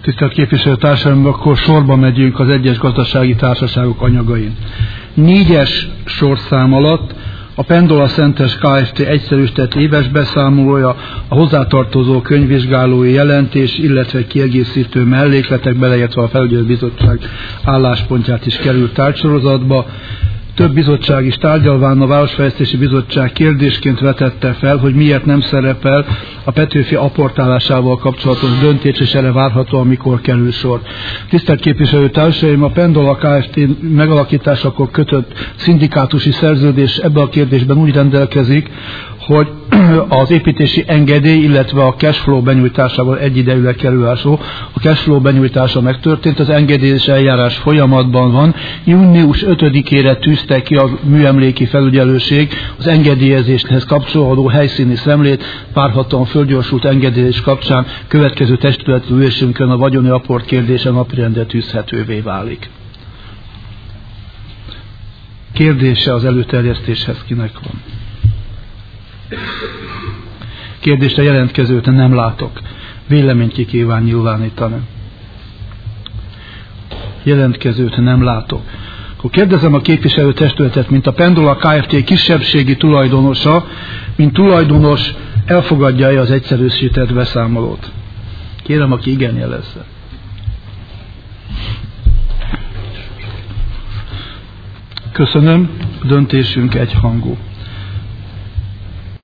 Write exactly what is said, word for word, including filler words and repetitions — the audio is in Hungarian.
Tisztelt képviselőtársaim, akkor sorba megyünk az egyes gazdasági társaságok anyagain. Négyes sorszám alatt a Pendola Szentes Kft. Egyszerűsített éves beszámolója, a hozzátartozó könyvvizsgálói jelentés, illetve kiegészítő mellékletek, beleértve a felügyelőbizottság álláspontját is került tárgysorozatba. Több bizottság is tárgyalván a Városfejlesztési Bizottság kérdésként vetette fel, hogy miért nem szerepel a Petőfi apportálásával kapcsolatos döntés, és erre várhatóan mikor kerül sor. Tisztelt képviselőtársaim, a Pendola Kft. Megalakításakor kötött szindikátusi szerződés ebben a kérdésben úgy rendelkezik, hogy az építési engedély, illetve a cashflow benyújtásával egyidejűleg kerül a szó. A cashflow benyújtása megtörtént, az engedélyes eljárás folyamatban van. június ötödikére tűzte ki a műemléki felügyelőség az engedélyezéshez kapcsolódó helyszíni szemlét, várhatóan fölgyorsult engedélyezés kapcsán következő testületi ülésünkön a vagyoni apport kérdése napirendre tűzhetővé válik. Kérdése az előterjesztéshez kinek van? Kérdésre jelentkezőt nem látok. Véleményt ki kíván nyilvánítani. Jelentkezőt nem látok. Akkor kérdezem a képviselőtestületet, mint a Pendola Kft. Kisebbségi tulajdonosa, mint tulajdonos elfogadja-e az egyszerűsített beszámolót? Kérem, aki igen jelezze. Köszönöm, döntésünk egyhangú.